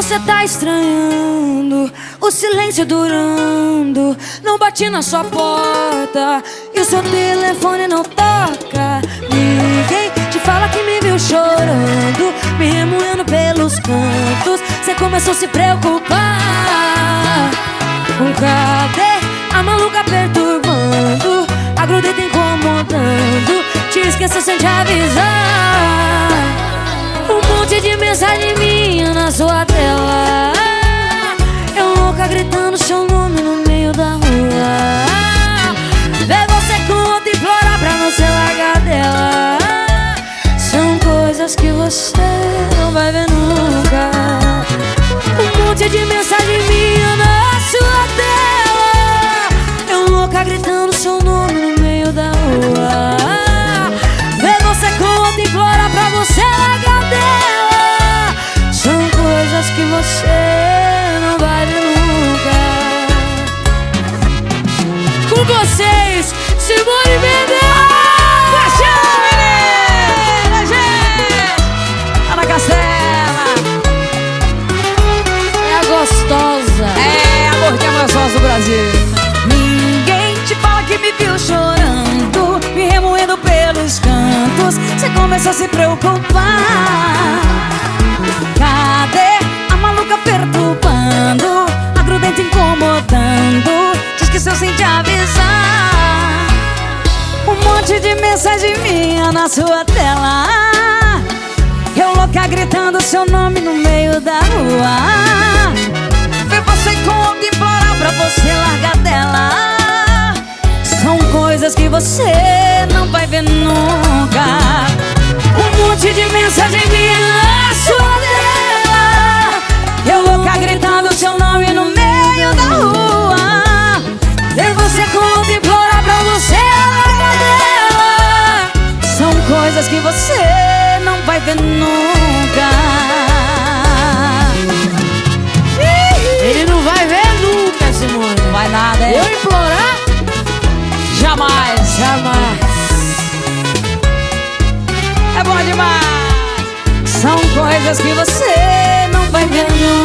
você tá estranhando, o silêncio durando. Não bati na sua porta e o seu telefone não toca. Ninguém te fala que me viu chorando, me remoendo pelos cantos. Você começou a se preocupar. Cadê a maluca perturbando, a grudenta incomodando? Te esqueceu sem te avisar. Um monte de mensagem minha na sua tela, eu louca gritando seu nome no meio da rua. Ver você com outra, implorar pra não se largar dela. São coisas que você não vai ver nunca. Um monte de mensagem minha na sua tela, eu louca gritando seu nome no meio da rua. Ver você com outra, implorar pra você largar dela. São coisas que você não vai ver nunca. Com vocês, Simone Mendes! Menina, gente! Ana Castela! É a gostosa. É a gordinha mais gostosa do Brasil. Ninguém te fala que me viu chorando, me remoendo pelos cantos. Você começou a se preocupar. Cadê a maluca perturbando, a grudenta incomodando? Te esqueceu sem te avisar. Um monte de mensagem minha na sua tela, eu louca gritando seu nome no meio da rua. Ver você com outra, implorar pra você largar dela. São coisas que você não vai ver nunca. Um monte de mensagem minha na sua tela, eu louca gritando seu nome no meio da rua. Ver você com outra, implorar pra você largar dela. São coisas que você não vai ver nunca. Ele não vai ver nunca, Simone. Não vai nada, é? Eu implorar? Jamais. Jamais. É bom demais. São coisas que você não vai ver nunca.